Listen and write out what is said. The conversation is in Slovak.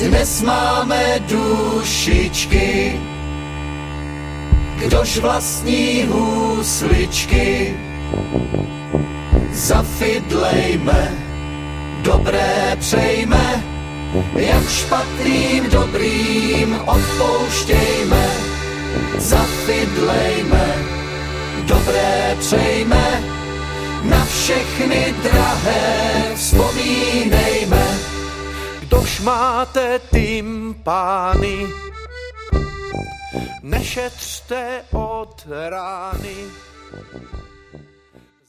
Dnes máme dušičky, kdož vlastní husličky. Zafidlejme, dobré přejme, jak špatným dobrým odpouštějme. Zafidlejme, dobré přejme, na všechny drahé vzpomínejme. Kdož máte tympány, nešetřte od rány.